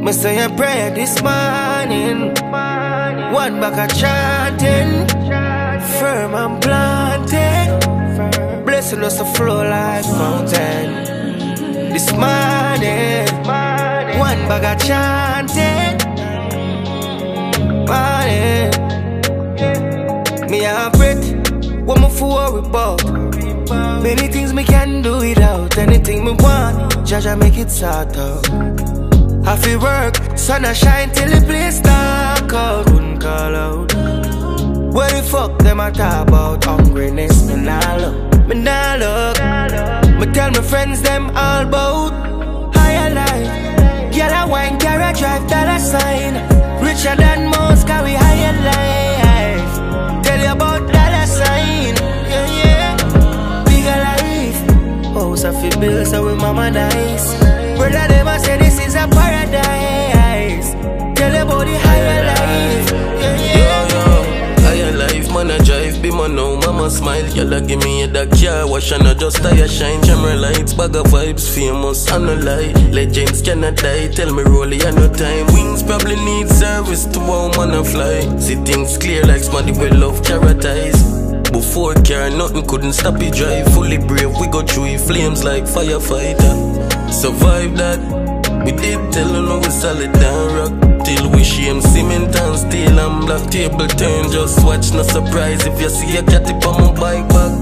Me say a prayer this morning. One back a chanting. Firm and planted. Blessing us to flow like fountain. This morning. One bag a chanting. Morning. Me have breath. What me for worry about? Many things me can do without. Anything me want, Jaja make it sort out. I feel work, sun a shine till the place dark out. Couldn't call out. What the fuck them a talk about? Hungriness, me nah look, me nah look. Me tell my friends them all about higher life. Girl a wine, carry drive, dollar sign. Richer than most, carry higher life. Tell you about dollar sign, yeah, yeah. Bigger life. House I feel bills, so with mama nice. Brother never say this is a paradise. Tell you about the higher life, yeah, yeah. Yo, higher life, man a drive, be man now, mama smile. Y'all give me a that car wash and I just tire shine. Camera lights, bag of vibes, famous, I no lie. Legends cannot die, tell me roll it, no time. Wings probably need service to how man a fly. See things clear like somebody we love carrot eyes. Before car, nothing couldn't stop it drive. Fully brave, we go through it, flames like firefighter. Survive that, we did tell you no we solid and rock. Till we shame cement and steel and black. Table turn, just watch, no surprise if you see a cat tip on my bike back.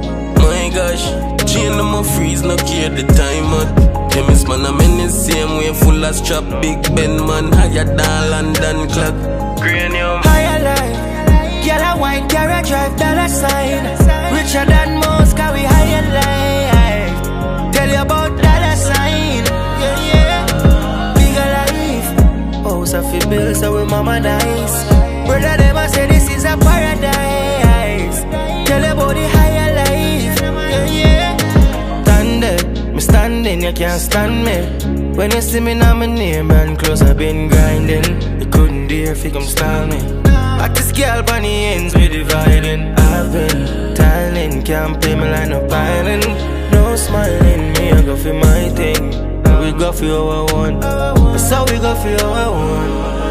My gosh, chain on my freeze, no care the time out. Chemist man, I'm in the same way, full of strap. Big Ben man, higher than London clock. Cranium, higher life. Girl a wine, carry drive, dollar sign. Richer than most, carry higher life. Tell you about dollar sign, yeah, yeah. Bigger life. House I feel bills, so with mama nice. Brother never say this is a paradise. Tell you about the higher life, yeah, yeah. Standing, me standing, you can't stand me. When you see me now my name and close, I've been grinding. You couldn't dare if you come style me. At this girl on the ends we dividing. I've been tiling, can't pay me line up piling. No smiling, me I go for my thing. We go for our one, that's how we go for our one.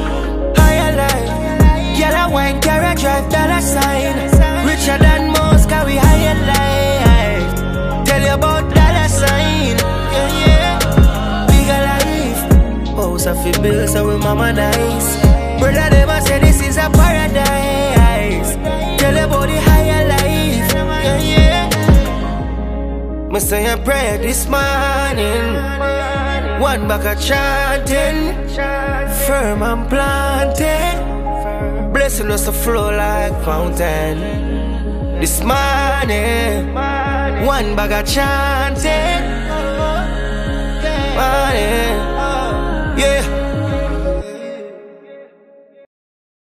Higher life, girl a wine, carry drive, dollar sign. Richer than most, carry higher life. Tell you about dollar sign, yeah, yeah. Bigger life. House I feel bills, so with mama nice. Brother never say this is a paradise. Tell you about the higher life, yeah, yeah. Me say a prayer this morning. One back a chanting. Firm and planted. Blessing us to flow like fountain. This morning. One bag a chanting.